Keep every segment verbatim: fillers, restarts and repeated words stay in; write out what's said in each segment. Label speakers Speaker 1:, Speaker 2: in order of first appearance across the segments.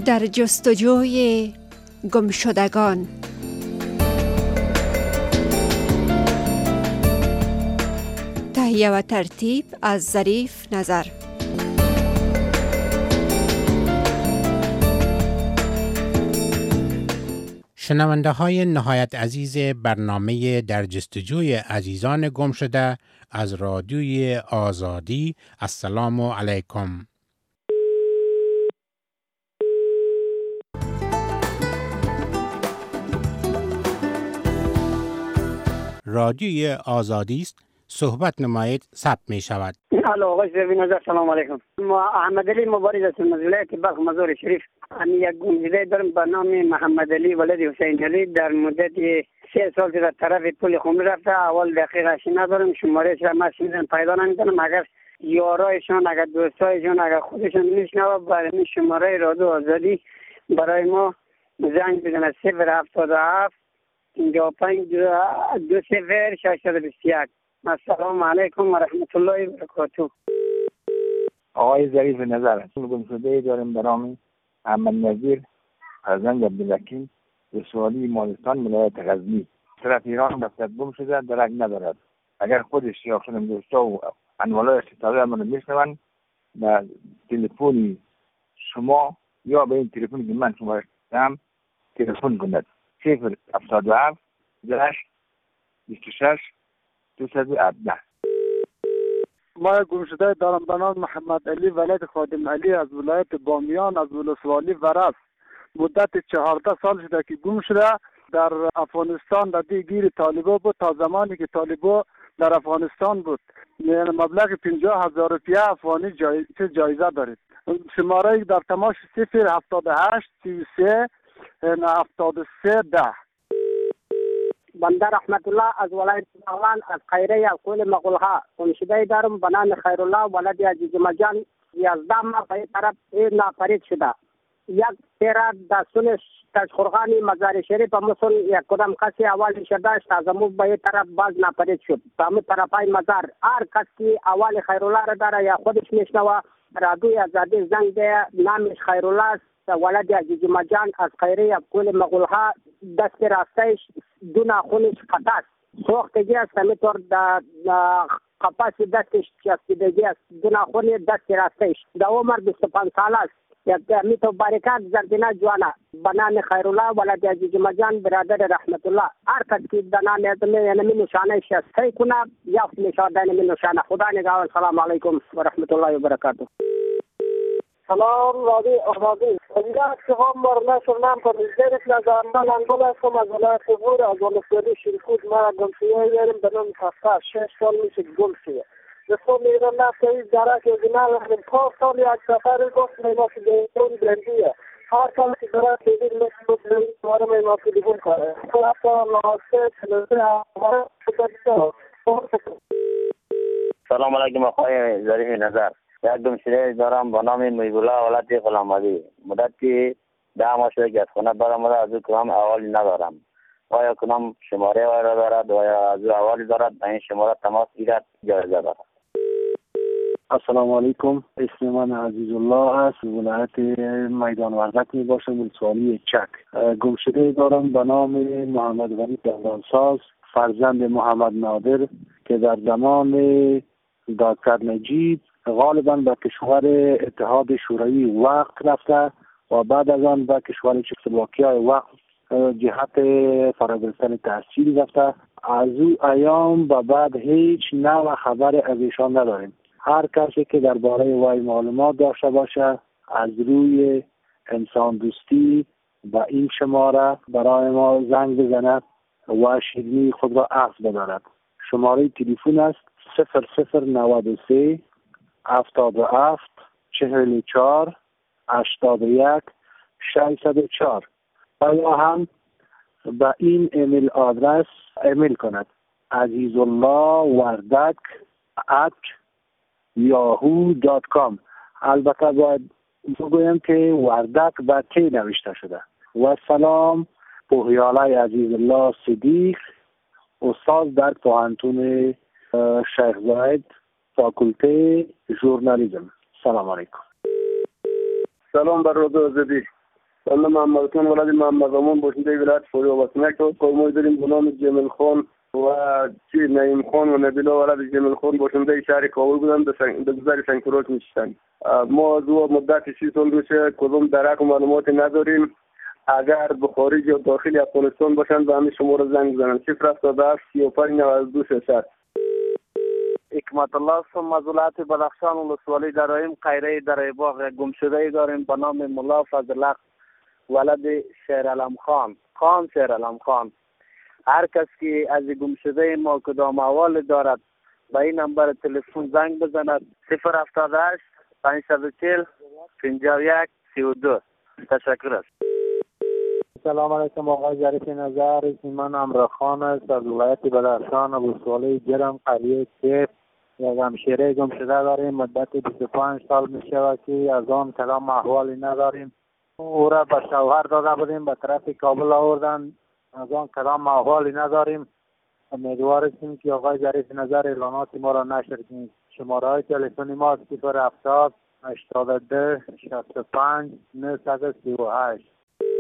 Speaker 1: در جستجوی گمشدگان. تهیه و ترتیب از ظریف نظر.
Speaker 2: شنونده های نهایت عزیز برنامه در جستجوی عزیزان گم شده از رادیوی آزادی، السلام علیکم. رادیوی آزادی است، صحبت نمایید، ثبت می شود.
Speaker 3: الو آقای زیربی نظر، سلام علیکم. ما احمد علی مبارز هستم از ولایت بلخ مزار شریف. من یک گمشده دارم به نام محمد علی ولد حسین علی. در مدت سه سال در طرف پل خمر رفته. اول دقیقش ندارم، شمارهش را من شنیدم پیدا نمی‌کنم. اگر یارایشان، اگر دوستایشان، اگر خودشان میشنوه برای این شماره رادیو آزادی برای ما زنگ بزنه. صفر هفتاد و هفت پنجاه و پنج دو صفر ششصد و بیست و یک. السلام علیکم و رحمت الله و برکاته.
Speaker 4: آقای ظریف نظر، گمشده داریم به نام احمد نظیر فرزند عبدالحکیم رسوالی مالستان ولایت غزنی. طرف ایران رفته گم شده، درک ندارد. اگر خودش یا خودم دوستا و انوالای ستاره من میشنون به تلفنی شما یا به این تلفنی که من شما دارم تلفن کند. صفر هفتاد و هفت هشت بیست و شش دویست و هفده.
Speaker 5: ما گمشده دارم به نام محمد علی ولد خادم علی از ولایت بامیان از ولسوالی ورس. مدت چهارده سال شده که گم شده. در افغانستان در گیر طالبا بود تا زمانی که طالبا در افغانستان بود. مبلغ پنجاه هزار روپیه افغانی جای... جایزه دارید. شماره در تماس صفر هفتاد و هشت سی و سه هفتاد و سه ده.
Speaker 3: بنده رحمت الله از ولایت بغلان از خیره از قول مغلها. گمشده دارم به نام خیرالله ولد عزیز مجان. یازده ماه به طرف ناپدید شده. یک تیرا دستونش تشخورخانی مزار شریف همون یک کدام کسی اول شدهش از همون به طرف باز ناپدید شد. به همون طرفای مزار هر کسی اول خیرالله را داره یا خودش میشنوه رادیوی آزادی زنگ ده. نامش خیرالله است ولد عزیز مجان از خیره از قول مغلها. دست راستش دو ناخونش قطعست، سوختگی است. همینطور در قفاس دستش چسبیدگی است. دو ناخون دست راستش در عمر بیست و پنج ساله است. همینطور باریکات زردینه جوانه به نام خیرالله ولد عزیز مجان برادر رحمت الله. هر کس که در نام یعنی نشانه شستی کنه یا نشانه نشانه. خدا نگهدار. سلام علیکم و رحمت الله و برکاته.
Speaker 6: سلام رادی آزادی. اگر که هم مرنه شدم که نزدیک نظرندن انگل هستم از ولایت بور از ولسوالی شیرکود. ما گمشده داریم به نام هفته شش سال میشه گم شده. دستم میرم نفته این درک از اینا لحظم پاس سال یک سفر گفت میما که دیتون بلندیه. هر کل که درک دیدید مثل بلندی دوارم ایما که دیگون کنه. تو هفته ناسه چلوزه همه شده.
Speaker 7: سلام علیکم آقای ظریف نظر. یک گمشده دارم با نام میبولا ولد غلامعلی. مدتی ده ماه شده که از خونه برآمده. از او کنم احوالی ندارم. آیا کنم شماره وای را دارد و یا از او احوالی دارد؟ به این شماره تماس گیرد جایزه دارد.
Speaker 5: السلام علیکم. اسم من عزیز الله است. ولایت میدان وردک می باشم، ولسوالی چک. گمشده دارم به نام محمد ولی دندانساز فرزند محمد نادر که در زمان دکتر نجیب غالبا به کشور اتحاد شوروی وقت رفته و بعد از آن به کشور چکسلواکیای وقت جهت فراگرفتن تحصیل رفته. از او ایام و بعد هیچ نوع خبر از ایشان نداریم. هر کسی که درباره وی معلومات داشته باشه از روی انسان دوستی با این شماره برای ما زنگ بزند و شیرینی خود را عکس بدارد. شماره تلفن است صفر صفر نود و سه هفتاد و هفت چهل و چهار هشتاد و یک ششصد و چهار. یا هم به این ایمیل آدرس ایمیل کند عزیزالله وردک ات یاهو دات کام. البته باید بگویم که وردک به تی نوشته شده. و سلام پوهیاله عزیزالله صدیق، استاد در پوهنتون شیخ زاید، فاکولته ژورنالیسم. سلام علیکم.
Speaker 8: سلام بر رادیو آزادی.
Speaker 5: بنده محمد خان ولد محمد زمان باشنده ولایت فاریاب است. یک قومی داریم به نام جمیل خان و چی نعیم خان و نبیلا ولد جمیل خان باشنده شهر کابل بودند، در گذر سنگتراش میشتند. ما از او مدت سی سال میشه کدام درک و معلوماتی نداریم. اگر به خارج یا داخل افغانستان باشند به همین شماره زنگ بزنند. صفر هفتاد و هفت سی و پنج نود و دو سیصد.
Speaker 8: حکمت الله هستم از ولایت بدخشان ولسوالی درایم قیره در باغ گمشده داریم به نام ملا فضل حق ولد شیرعلم خان خان شیرعلم خان. هر کس که از گمشده ما کدام احوال دارد به این نمبر تلفن زنگ بزند صفر هفتاد و هشت پانصد و چهل پنجاه و یک سی و دو. تشکر است.
Speaker 9: سلام علیکم آقای ظریف نظر. اسم من امرا خان است از ولایت بدخشان ولسوالی جرم قریه تیپ. یک همشیره گم شده داریم مدت بیست و پنج سال می شود که از آن کلام احوالی نداریم. او را به شوهر داده بودیم به طرف کابل آوردن، از آن کلام احوالی نداریم. امیدوار هستیم که آقای ظریف نظر اعلانات ما را نشر کنید. شماره های تلفنی ما صفر هفتاد هشتاد و دو شصت و پنج نهصد و سی و هشت.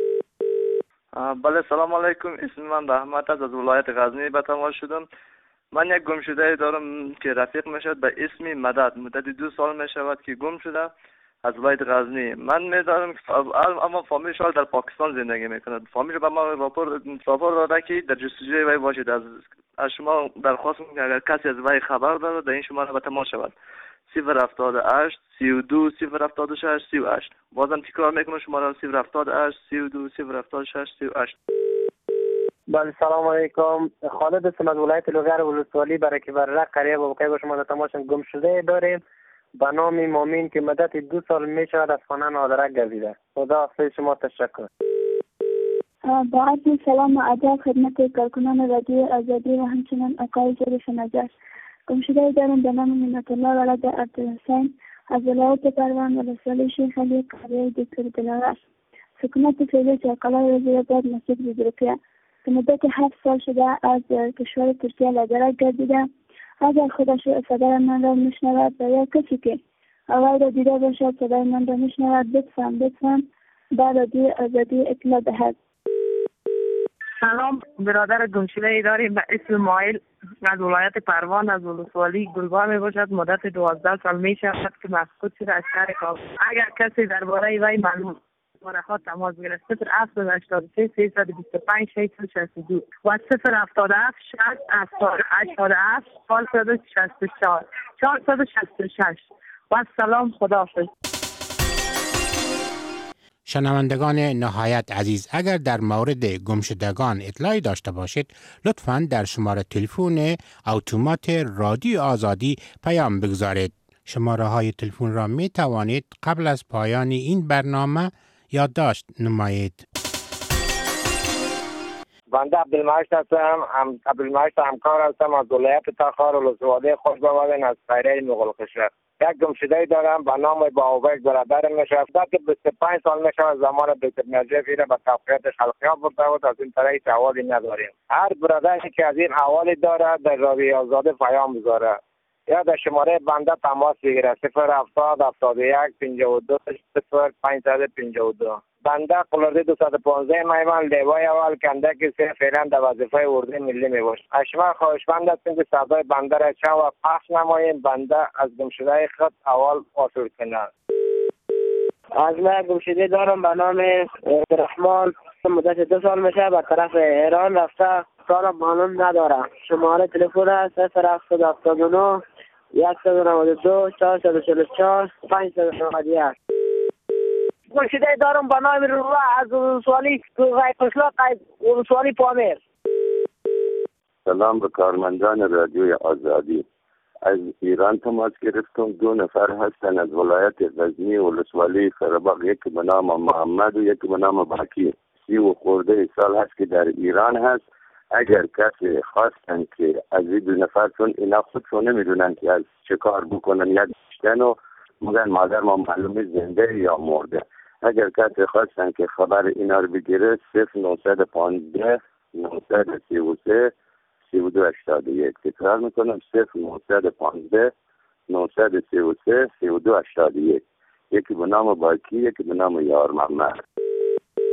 Speaker 10: بله سلام علیکم. اسم من رحمت است از ولایت غزنی به تماس شدم. من یک گمشده دارم که رفیق میشد به اسم مدد مدت دو سال میشود که گم شده از ولایت غزنی. من میدارم اما فامیلش در پاکستان زندگی میکند. فامیل به ما راپور راپور داده که در جستجوی وی باشید. از از شما درخواست میکنم اگر کسی از وی خبر داره در این شماره به تماس شود صفر هفتاد و هشت سی و دو صفر هفتاد و شش سی و هشت. بازم تکرار میکنم شماره صفر هفتاد و هشت سی و دو صفر هفتاد و شش سی و هشت.
Speaker 11: بله سلام علیکم. خالد هستم از ولایت لوگر ولسوالی برکه برق قریه با بقیه با شما در تماس گم شده داریم به نام مامین که مدت دو سال می شود از خانه نادرک گردیده. خدا حافظ شما. تشکر.
Speaker 12: با عرض سلام و ادب خدمت کارکنان رادیو آزادی و همچنین آقای ظریف نظر. گم شده داریم به نام منت الله ولد عبدالحسین از ولایت پروان ولسوالی شیخ علی قریه دکتر دلاور. سکونت فعلی چرقلای وزیرآباد مسجد بزرگیه که مدت هفت سال شده از کشور ترکیه نادرک گردیده. اگر خودش صدای من را میشنود و یا کسی که آقای را دیده باشد صدای من را میشنود لطفاً لطفاً به رادیو آزادی اطلاع دهد.
Speaker 13: سلام، برادر گمشده داریم به اسم مایل از ولایت پروان از ولسوالی گلبار می باشد. مدت دوازده سال می شود که مفقود شده از شهر کابل. اگر کسی درباره وی معلوم مرخات تماس بگیرد صفر هفتاد هشتاد و سه سیصد و بیست و پنج ششصد و شصت و دو و صفر هفتاد و هفت شصت هشتاد و هفت چهارصد و شصت و چهار چهارصد و شصت و شش. و سلام، خداحافظ.
Speaker 2: شنوندگان نهایت عزیز، اگر در مورد گمشدگان اطلاعی داشته باشید لطفاً در شماره تلفن اتومات رادیو آزادی پیام بگذارید. شماره های تلفن را می توانید قبل از پایان این برنامه یادداشت نمایید.
Speaker 14: بنده عبدالمجید هستم. هم عبدالمجید همکار هستم از ولایت تخار ولسوالی خوش بودن از قریه مغلقشهر. یک گمشده دارم به نام باوبک برادر میشه. مدت بیست و پنج سال میشه از زمان دکتر نجیب را به تقویت خلقیات برده بود. از این طرح هیچ احوالی نداریم. هر برادری که از این احوالی داره در رادیو آزادی پیام بذاره یا در شماره بنده تماس بگیره صفر هفتاد هفتاد و یک پنجاه و دو صفر پانصد و پنجاه و دو. بنده قلردی دویست و پانزده میوان لیوای اول کنده که سه فعلا در وظیفه اردوی ملی می باشه. از شما خواهشمند هستیم که صدای بنده را چند و پخش نماییم بنده از گمشده خود اول حاصل کنند.
Speaker 11: از من گمشده دارم به نام رحمان. مدت دو سال میشه به طرف ایران رفته. سال معلوم ندارم. شماره تلفن است صفر هفتاد هفتاد و نه صد و نود و دو چهارصد و چهل و چهار پانصد و نود و یک. گمشده دارم به نام روح از ولسوالی قایقشلا ولسوالی پامیر.
Speaker 15: سلام به کارمندان رادیوی آزادی. از ایران تماس گرفتم. دو نفر هستن از ولایت غزنی ولسوالی قره‌باغ، یکی به نام محمد و یکی به نام باکی. سی و خورده سال هست که در ایران هست. اگر کسی خواستن که از این دو نفر، چون اینا خودشون نمیدونن که از چه کار بکنن یا داشتن و مگن مادر ما معلومه زنده یا مرده، اگر کسی خواستن که خبر اینا رو بگیره صفر نهصد و پانزده نهصد و سی و سه سی و دو هشتاد و یک. تکرار میکنم صفر نهصد و پانزده نهصد و سی و سه سی و دو هشتاد و یک. یکی به نام باکی، یکی به نام یار محمد.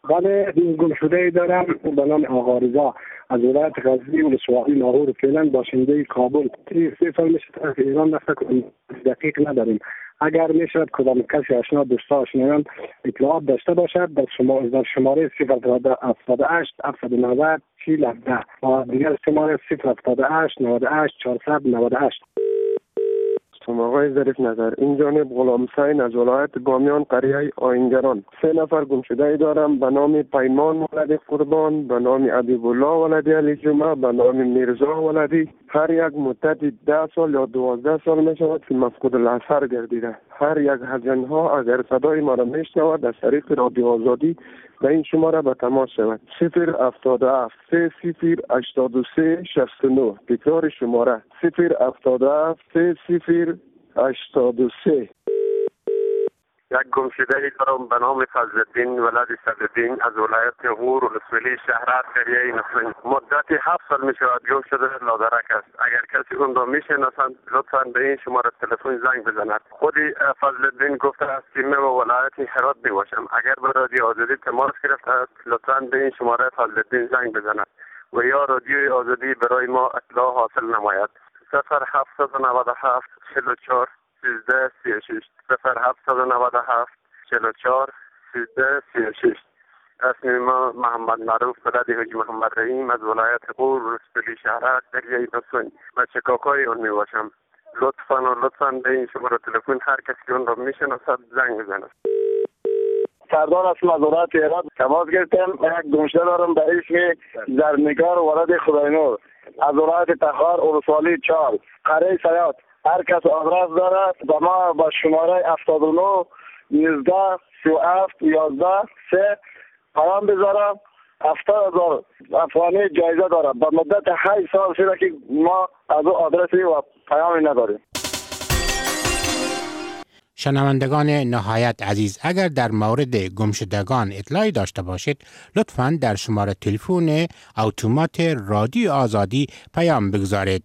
Speaker 5: ولی این گمشده دارم به نام آقا رضا از ولایت غزنی ولسوالی لاهور، فعلا باشنده کابل. سه سال میشه طرف ایران رفته که دقیق نداریم. اگر میشود کدام کسی آشنا دوستا آشنایان اطلاعات داشته باشد در شما در شماره صفر هفتاد و هشت هفتصد و نود چهل هفده و دیگر شماره صفر هفتاد و هشت نود و هشت چهارصد و نود و هشت.
Speaker 16: آقای ظریف نظر، این جانب غلام حسین از ولایت بامیان قریه آینگران. سه نفر گمشده دارم به نام پیمان ولدی قربان، به نام حبیب الله ولدی علی جمعه، به نام میرزا ولدی. هر یک مدت ده سال یا دوازده سال می شود که مفقود الاثر گردیده. هر یک از آنها اگر صدای ما را میشنود از طریق رادیو آزادی به این شماره به تماس شود. صفر هفتاد و هفت سه صفر هشتاد و سه شصت و نه. تکرار شماره صفر هفتاد و هفت سه صفر هشتاد و سه.
Speaker 15: یک گمشده ای دارم به نام فضلالدین ولد صدرالدین از ولایت غور ولسوالی شهرک قریه نسرین. مدت هفت سال می شود گم شده لادرک است. اگر کسی اون را می شناسند لطفا به این شماره تلفن زنگ بزند. خودی فضلالدین گفته است که من به ولایت هرات می باشم. اگر به رادیو آزادی تماس گرفته است لطفا به این شماره فضلالدین زنگ بزند و یا رادیو آزادی برای ما اطلاع حاصل نماید. صفر هفتصد و نود و هفت چهل و چهار سیزده سی و شش صفر هفتصد و نود و هفت چهل و چهار سیزده سی و شش. اسم ما محمد معروف ولد حاجی محمد رحیم از ولایت غور ولسوالی شهرک قریه نسرین و شکاکای اون می باشم. لطفا و لطفا به این شماره تلفن هر کسی اون را میشناسد زنگ بزند.
Speaker 6: سردار هستم از ولایت هرات. تماس گرفتم. یک گمشده دارم به اسم زرنگار ولد خداینور از ولایت تخار ولسوالی چهار قریه سیاد. هر کس آدرس دارد با ما با شماره هفتاد و نه نوزده سی و هفت یازده سه پیام بذارم. هفتاد هزار افغانی جایزه دارم. با مدت هشت سال شده که ما از او آدرسی و پیامی نداریم.
Speaker 2: شنوندگان نهایت عزیز، اگر در مورد گمشدگان اطلاعی داشته باشید لطفاً در شماره تلفن اتومات رادیو آزادی پیام بگذارید.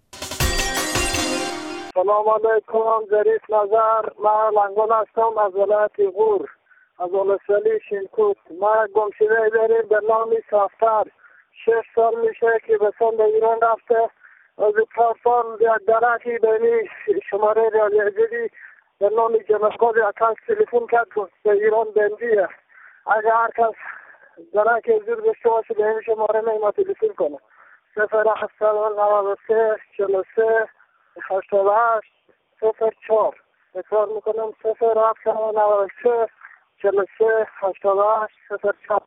Speaker 6: سلام علیکم، ظریف نظر. من لنگان هستم از ولایت غور از ولسوالی شینکوت. ما گمشده داریم به نام سافتر. شش سال میشه که به سند ایران رفته. از چهار سال یک درکی بینی شماره رادیو آزادی به نام جمعقاد اکانس تلفن کرد به ایران بندیه. اگر هر کس درکی زیر داشته باشه به این شماره ما تلفن کنه. صفر هفتاد و نود و سه چهل و سه هشتاد و هشت صفر چهار. تکرار میکنم صفر هفتاد و نود و سه چهل و سه هشتاد و هشت صفر چهار.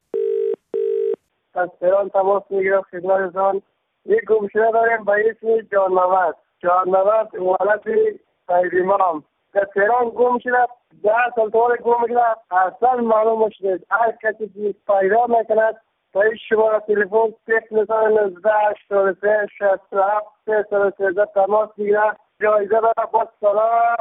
Speaker 6: از ایران تماس میگیرم خدمتتان. یک گمشده داریم به اسم جاننود. جاننود ولد سید امام در تهران گم شده. ده سال طور گم شده. اصلا معلوم شده. هر کسی که پیدا میکند با این شماره تلفن صفر نوزده هشتاد و سه شصت و هفت سه و سیزده تماس میگیره. جایزه داره. با سلام.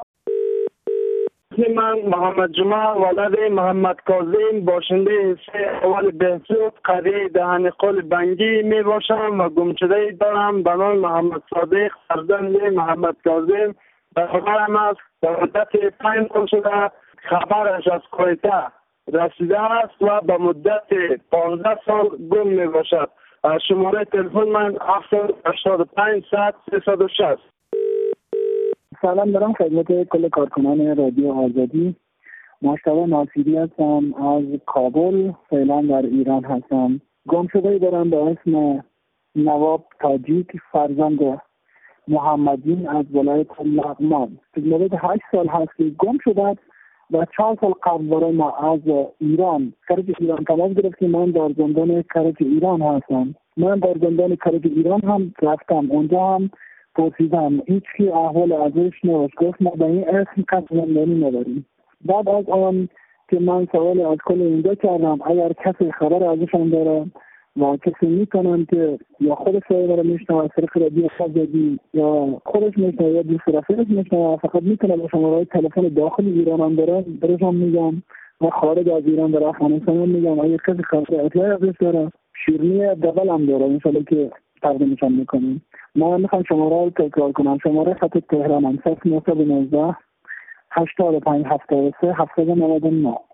Speaker 17: من محمد جمعه ولد محمد کاظم باشنده سه اول بهسود قریه دهن قل بنگی می باشم و گمشده دارم به نام محمد صادق فرزند محمد کاظم. به خبرم است به مدت پنج سال شده خبرش از کویته رسیده است و به مدت پانزده سال گم می باشد. شماره تلفن من هفتصد و هشتاد و پنج صد سیصد و شصت.
Speaker 18: سلام دارم خدمت کل کارکنان رادیو آزادی. مجتبی ناصری هستم از کابل، فعلا در ایران هستم. گم شده دارم به اسم نواب تاجیک فرزند محمدین از ولایت لغمان. مدت هشت سال هست که گم شده و چهار سال قبل برای ما از ایران کرج ایران تماس گرفت که من در زندان کرج ایران هستم. من در زندان کرج ایران هم رفتم، اونجا هم پرسیدم، هیچ کی احوال ازش نوشت. گفت ما به این اسم کس زندانی نداریم. بعد از آن که من سوال از کل اینجا کردم اگر کسی خبر ازشان داره و کسی میکنن که یا خود سوال رو میشنه از طریق رادیو آزادی یا خودش میشنه یا دوست رفیقش میشنه، فقط میتونه با شماره تلفن داخل ایران هم داره برشان میگم و خارج از ایران داره افغانستان هم میگم اگر کسی خبر اطلاعی ازش داره شیرنی دبل هم داره انشالله که تقدیمشان میکنیم. ما میخوام شماره رو تکرار کنم. شماره خط تهران هم صفر نه یک نه هشتاد و پنج هفتاد و سه هفتاد و نود و نه.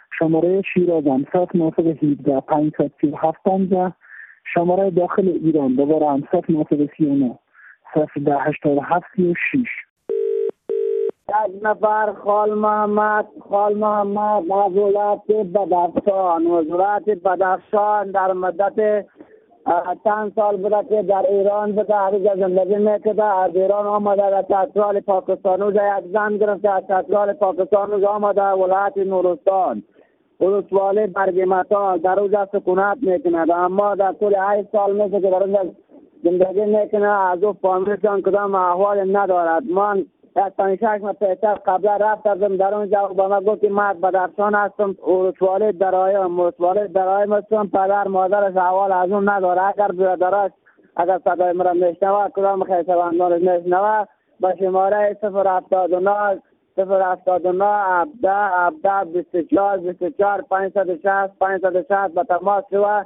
Speaker 18: شماره شیراز همسط ناسب هفده پنجصد سی و هفت پنجاه، شماره داخل ایران دوباره همسط ناسب سی و نه صفر ده هشتاد و هفت سی و شش.
Speaker 6: یک نفر خال محمد خال محمد از ولایت بدخشان ولایت بدخشان در مدت چند سال بوده که در ایران به تحریک زندگی میکرده. از ایران آمده در چترال پاکستان و یک زن گرفته از چترال پاکستان آمده ولایت نورستان ولسوالی برگمتال در اونجا سکونت میکند، اما در طول هشت سال میشه که در اونجا زندگی میکنه. از او فامیلشان کدام احوال ندارد. من از پنجشش ما پیشتر قبلا رفت کردم در اونجا و با ما گفت که من بدخشان هستم ولسوالی درایم ولسوالی درایم هستم. پدر مادرش احوال از اون نداره. اگر برادرش اگر صدای مرا میشنوه کدام خویشاوندانش میشنوه به شماره صفر هفتاد و نه صفر هفتاد و نه هفده هفده بیست و چهار بیست و چهار پانصد و شصت پانصد و شصت به تماس شوه.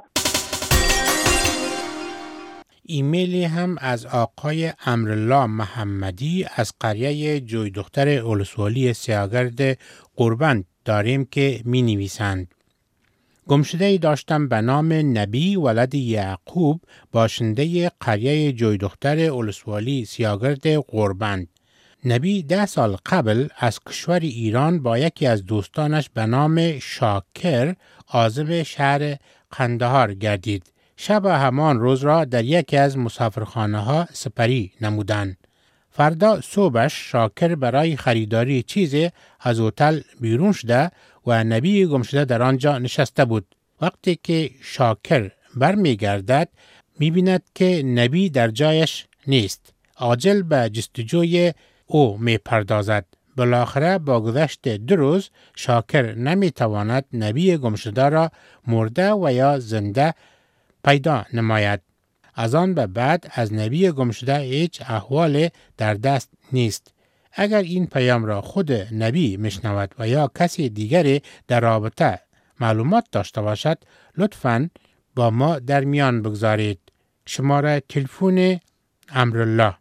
Speaker 2: ایمیلی هم از آقای امرالله محمدی از قریه جوی دختر ولسوالی سیاگرد قربند داریم که می نویسند: گمشده‌ای داشتم به نام نبی ولد یعقوب باشنده قریه جوی دختر ولسوالی سیاگرد قربند. نبی ده سال قبل از کشور ایران با یکی از دوستانش به نام شاکر عازم شهر قندهار گردید. شب همان روز را در یکی از مسافرخانه ها سپری نمودند. فردا صبحش شاکر برای خریداری چیزی از هتل بیرون شده و نبی گمشده در آنجا نشسته بود. وقتی که شاکر برمی گردد می بیند که نبی در جایش نیست. عاجل به جستجوی او می پردازد. بالاخره با گذشت دو روز شاکر نمی تواند نبی گمشده را مرده و یا زنده پیدا نماید. از آن به بعد از نبی گمشده هیچ احوال در دست نیست. اگر این پیام را خود نبی میشنود و یا کسی دیگری در رابطه معلومات داشته باشد لطفاً با ما در میان بگذارید. شماره تلفن امرالله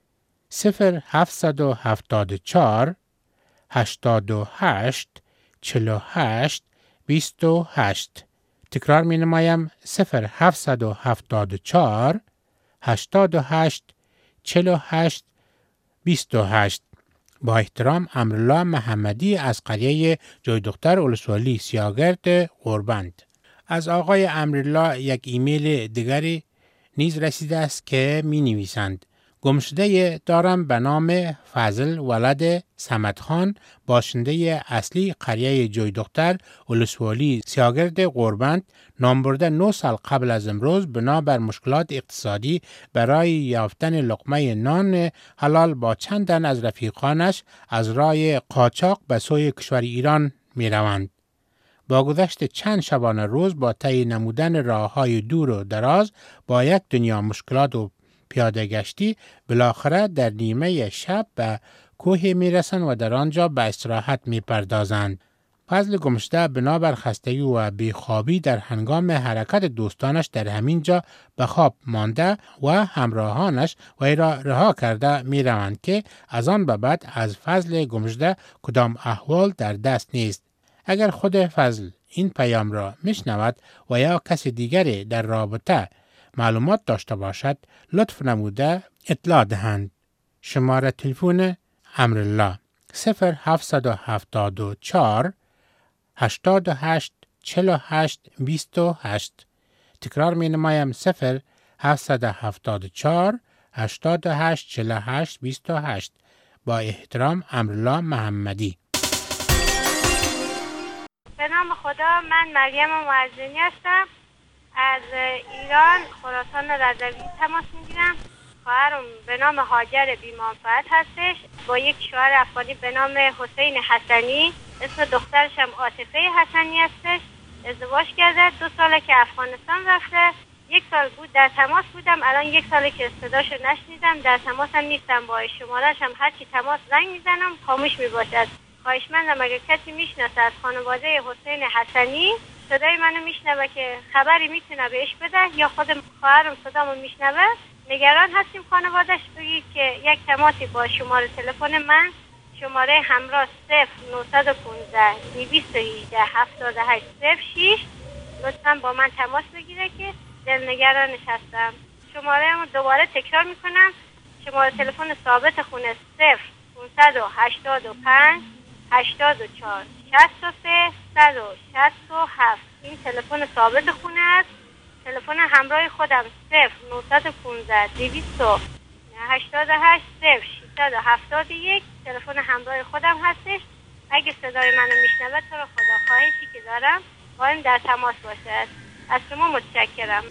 Speaker 2: صفر هفتصد و هفتاد و چهار هشتاد و هشت چهل و هشت بیست و هشت. تکرار می نمایم: صفر هفتصد و هفتاد و چهار هشتاد و هشت چهل و هشت بیست و هشت. با احترام امرالله محمدی از قریه جوی دختر ولسوالی سیاگرد قربند. از آقای امرالله یک ایمیل دیگری نیز رسیده است که می نویسند: گمشده دارم به نام فضل ولد صمدخان باشنده اصلی قریه جوی دختر ولسوالی سیاگرد قربند. نام برده نه سال قبل از امروز بنابر مشکلات اقتصادی برای یافتن لقمه نان حلال با چند تن از رفیقانش از راه قاچاق به سوی کشور ایران می روند. با گذشت چند شبانه روز با طی نمودن راه‌های دور و دراز با یک دنیا مشکلات و پیاده گشتی بالاخره در نیمه شب به کوه می رسند و در آنجا به استراحت می پردازند. فضل گمشده بنابر خستگی و بیخوابی در هنگام حرکت دوستانش در همین جا به خواب مانده و همراهانش وی را رها کرده می روند که از آن به بعد از فضل گمشده کدام احوال در دست نیست. اگر خود فضل این پیام را میشنود و یا کسی دیگری در رابطه معلومات داشته باشد لطف نموده اطلاع دهند. شماره تلفن امرالله صفر هفتصد و هفتاد و چهار هشتاد و هشت چهل و هشت بیست و هشت. تکرار می نمایم: صفر هفتصد و هفتاد و چهار هشتاد و هشت چهل و هشت بیست و هشت. با احترام امرالله محمدی.
Speaker 19: به نام خدا، من مریم معزینی هستم. از ایران خراسان رضوی تماس میگیرم. خواهرم به نام هاجر بی‌منفعت هستش با یک شوهر افغانی به نام حسین حسنی. اسم دخترش هم عاطفه حسنی هستش. ازدواج کرده، دو ساله که افغانستان رفته. یک سال بود در تماس بودم، الان یک ساله که صداشو نشنیدم، در تماس هم نیستم با شماره‌اش هم هرچی تماس زنگ میزنم خاموش میباشد. خواهشمندم اگر کسی میشناسه از خانواده حسین حسنی صدای منو میشنوه که خبری میتونه بهش بده یا خود خواهرم صدامو میشنوه، نگران هستیم خانوادهش، بگید که یک تماسی با شماره تلفن من شماره همراه صفر نهصد و پانزده دویست و هجده هفتاد و هشت صفر شش. لطفا با من تماس بگیره که دلنگرانش هستم. شماره رو دوباره تکرار میکنم. شماره تلفن ثابت خونه صفر پانصد و هشتاد و پنج هشتاد و چهار شصت و سه صد و شصت و هفت. این تلفن ثابت خونه است. تلفن همراه خودم صفر نهصد و پانزده دویست و هشتاد و هشت صفر ششصد و هفتاد و یک. تلفن همراه خودم هستش. اگه صدای منو میشنوه تو رو خدا خواهشی که دارم با این در تماس باشد. از شما متشکرم.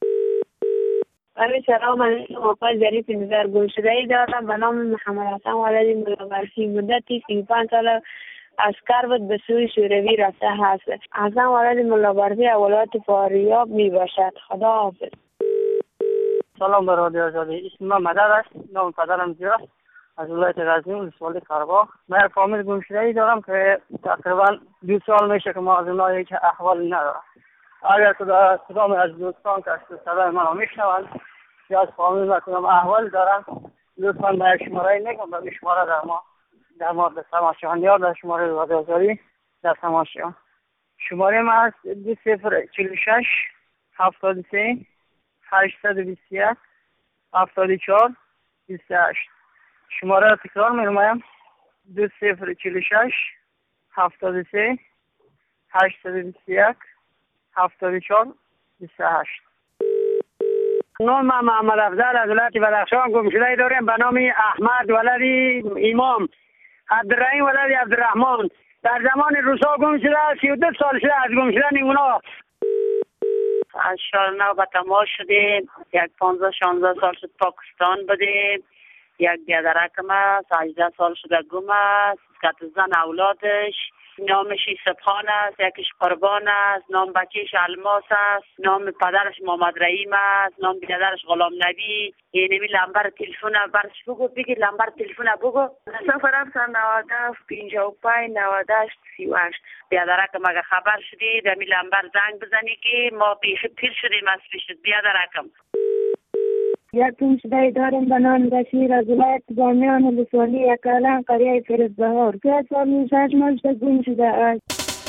Speaker 11: بله سلام علیکم. آقای ظریف نظر گمشده‌ای دارم به نام محمد حسن ولد ملاورسی. مدتی سی و پنج سال اسکر بود به سوی شوروی رفته هست. حسن ولد ملاورسی ولایت فاریاب می باشد. خدا حافظ.
Speaker 20: سلام به رادیو آزادی. اسم من مدد است. نام پدرم زیرا از ولایت غزنی ولسوالی قره‌باغ. من فامیل گمشده‌ای دارم که تقریبا دو سال میشه که ما از اونها هیچ احوالی ندارم. اگر کدا کدام از دوستان که صدای منو میشنوند یا از فامیل ما کدام احوال دارن لطفا به شماره نگم به شماره در ما در مورد تماشاگران یا در شماره رادیو آزادی در تماشا. شماره ما هست دو صفر چهل و شش هفتاد و سه هشتصد و بیست و یک هفتاد و چهار بیست و هشت. شماره را تکرار می‌نمایم. دو صفر چهل و شش هفتاد و سه هشتصد و بیست و یک هفتاد و چهار بیست و هشت.
Speaker 6: نام من محمد افضل از ولایت بدخشان گمشده‌ای داریم به نام احمد ولد امام عبدالرحیم ولد عبدالرحمن. در زمان روسا گم شده سی و دو سال شده از گم شدن اونا.
Speaker 21: از شهر نو به تماس شدیم. یک پانزده شانزده سال شد پاکستان بودیم. یک بیادرکم است هجده سال شده گم است. کت زن اولادش نامش سبحان است، یکیش قربان است، نام بچهش الماس است، نام پدرش محمد رحیم است، نام بیادرش غلام نبی. یعنی لنبر تلفن برش بگو بگی لنبر تلفن بگو. صفر هفت نود و پنجاه و پنج نود و هشت سی و هشت. بیادرکم اگه خبر شدی دمی لنبر زنگ بزنی که ما بیخی پیر شدیم از پیشت بیادرکم.
Speaker 12: یک گمشده‌ای داریم به نام بشیر از ولایت بامیان ولسوالی یکالان قریه فرزبهار که سال شش ماه گم شده است.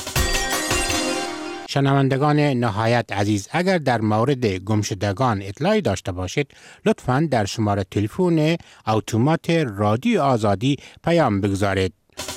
Speaker 2: شنوندگان نهایت عزیز، اگر در مورد گمشدگان اطلاعی داشته باشید لطفاً در شماره تلفن اتومات رادیو آزادی پیام بگذارید.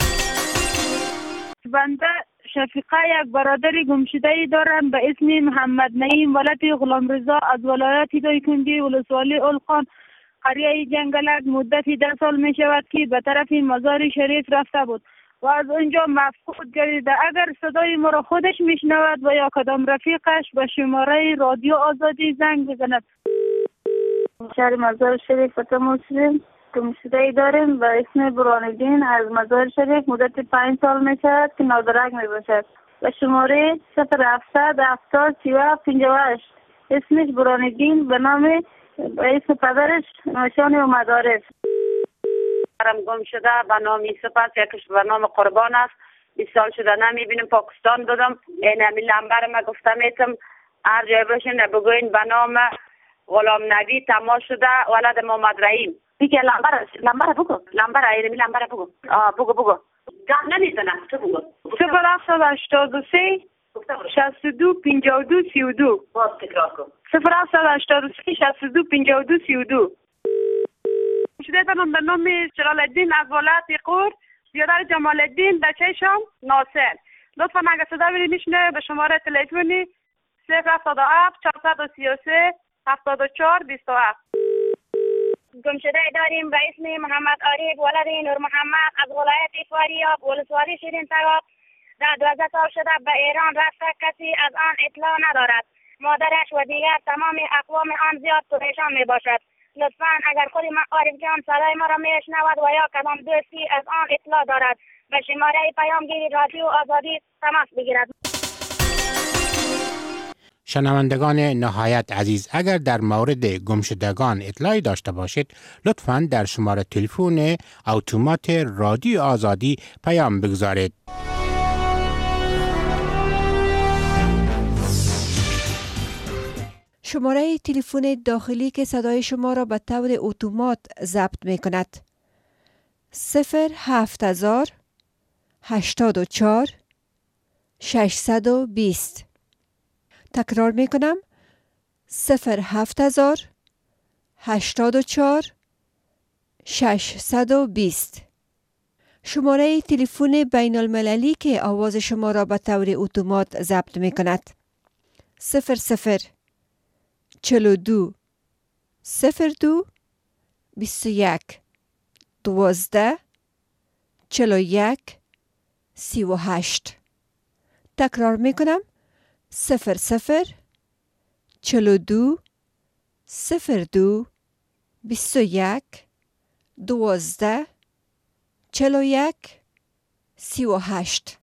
Speaker 22: بنده شفیقه یک برادر گمشده‌ای دارم به اسم محمد نعیم ولد غلامرضا از ولایت دایکنڈی ولسوالی اولخان قریه جنگلک. مدتی ده سال می شود که به طرف مزار شریف رفته بود و از اونجا مفقود گردیده. اگر صدای ما را خودش میشنود و یا کدام رفیقش به شماره رادیو آزادی زنگ بزند.
Speaker 12: شهر مزار شریف تماس شدیم. گمشده‌ای داریم به اسم برهان‌الدین از مزار شریف. مدت پنج سال می شود که نادرک می باشد. به شماره صفر هفتصد هفتاد سی و هفت پنجاه و هشت. اسمش برهان‌الدین به نام به اسم پدرش نشانی و مدارس.
Speaker 21: برم گم شده به نام یوسف است، یکیش به نام قربان است. بیست سال شده نمیبینیم. پاکستان بودم. این همین لنبر ما گفتم ایتم هر جای باشین بگوین به نام غلام نبی تماس شده ولد محمد رحیم. دیگه لنبر لنبر بگو لنبر ایرمی لنبر بگو آه بگو بگو گم نمیزنم تو بگو.
Speaker 22: صفر هفتصد هشتاد و سه شصت و دو پنجاه و دو سی و دو.
Speaker 21: باز تکرار کن.
Speaker 22: صفر هفتصد هشتاد و سه شصت و دو پنجاه و دو سی و دو. شده دارم به نام جلال الدین از ولایت قور. بیادر جمال الدین بچه‌شان ناصر. لطفا اگر صدا میشنه به شماره تلفنی صفر هفتاد و هفت چهارصد و سی و سه هفتاد و چهار بیست و هفت.
Speaker 19: گمشده‌ای داریم به اسم محمد عارف ولد نور محمد از ولایت فاریاب ولسوالی شیرین تگاب. در دوازده سال شده به ایران رفته، کسی از آن اطلاع ندارد. مادرش و دیگر تمام اقوام آن زیاد پریشان می باشد. لطفا اگر خود عارف جان صدای ما را میشنود و یا کدام دوستی از آن اطلاع دارد به شماره پیامگیری رادیو آزادی تماس بگیرد.
Speaker 2: شنوندگان نهایت عزیز، اگر در مورد گمشدگان اطلاعی داشته باشید لطفاً در شماره تلفن اتومات رادیو آزادی پیام بگذارید.
Speaker 1: شماره تلفن داخلی که صدای شما را به طور اتومات ضبط می کند صفر هفت هزار هشتاد و چهار ششصد و بیست. تکرار می کنم. صفر هفت هزار هشتاد و چهار ششصد و بیست. شماره تلفن بین المللی که آواز شما را به طور اتومات ضبط می کند. صفر صفر چل و دو صفر دو بیست و یک دوازده چل و یک سی و هشت. تکرار می کنم. صفر صفر چل و دو صفر دو بیست و یک دوازده چل و یک سی و هشت.